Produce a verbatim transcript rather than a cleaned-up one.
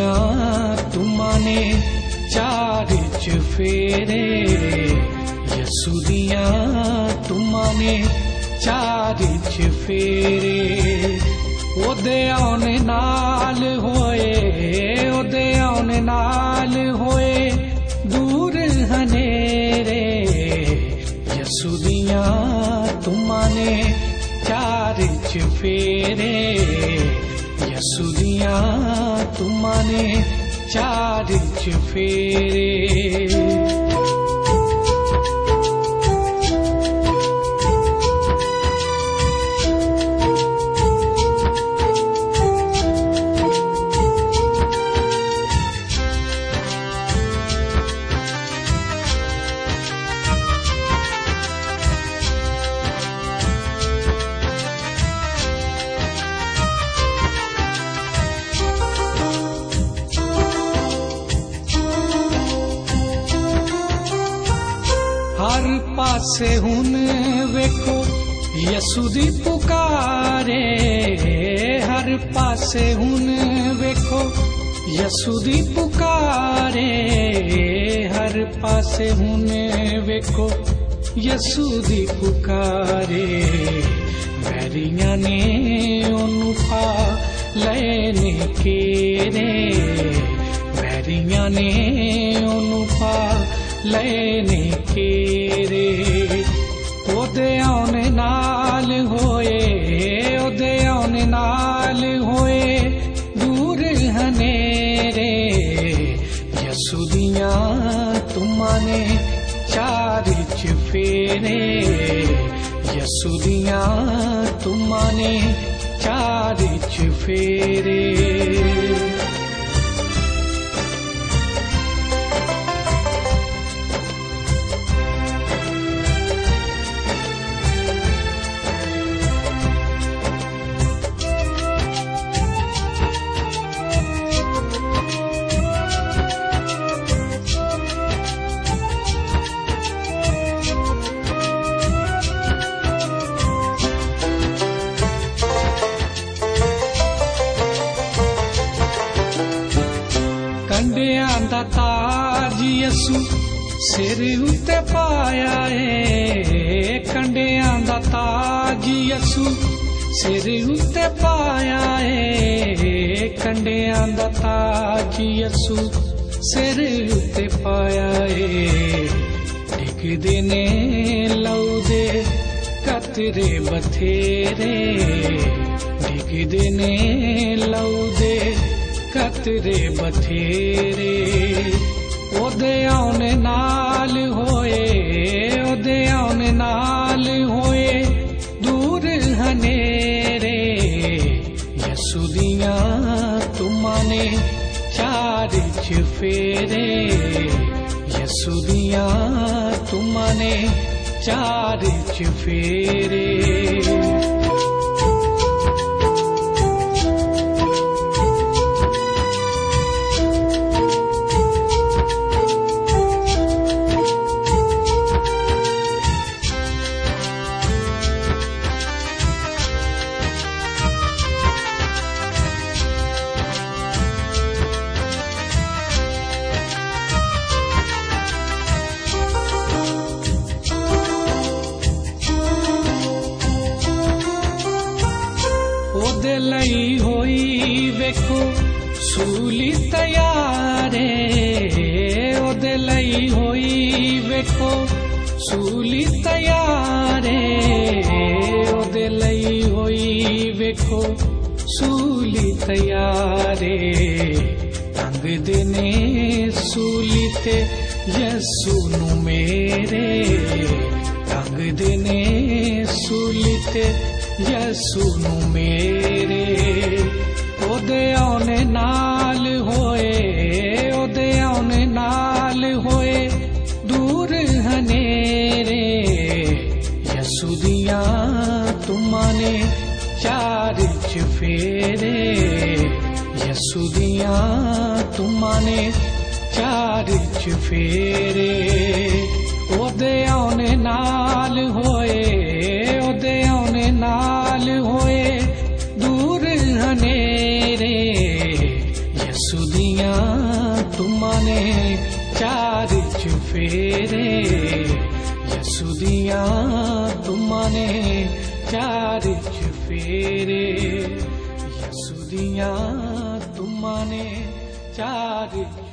दियां तुमां ने चार चफेरे, यसू दियां तुमां ने चार चफेरे। ओदे आने नाल होए, ओदे आने नाल होए दूर हनेरे, यसू दियां तुमां ने चार चफेरे, यसू दियां तुमां ने चार चफेरे। हर पासे हुन वेखो यसू दी पुकारे, हर पासे हुन वेखो यसू दी पुकारे, हर पासे हुन वेखो यसू दी पुकारे। वैरियां ने ओनू पा लेने केरे, वैरियां ने ओनू पा लेने केरे। ओदे आने नाल होए, ओदे आने नाल होए दूर हनेरे, यसू दियां तुमां ने चार चफेरे, यसू दियां तुमां ने चार चफेरे। कंडियां दा ताज यसू सिर उत्ते पाया है, कंडियां दा ताज यसू सिर उत्ते पाया है, कंडियां दा ताज यसू सिर उत्ते पाया है। डिगदे ने लहू दे कतरे बथेरे, डिगदे ने लहू दे कतरे बथेरे। ओदे आने नाल होए, ओदे आने नाल होए दूर हनेरे, यसू दियां तुमां ने चार चफेरे, यसू दियां तुमां ने चार चफेरे। ओदे लई होई वेखो सूली तैयारे, ओदे लई होई वेखो सूली तैयारे, ओदे लई होई वेखो सूली तैयारे। टंग देने सूली ते यसू नू मेरे, टंग देने सूली ते यसू नू मेरे। ओदे आने नाल होए, ओदे आने नाल होए दूर हनेरे, यसू दियां तुमां ने चार चफेरे, यसू दियां तुमां ने चार चफेरे। ओदे आने नाल होए, ओदे आने नाल होए दूर हनेरे, यसू दियां ਚਫੇਰੇ ਯਿਸੂ ਦੀਆਂ ਤੁਮਾਂ ਨੇ ਚਾਰ ਚਫੇਰੇ ਯਿਸੂ ਦੀਆਂ ਤੁਮਾਂ ਨੇ ਚਾਰ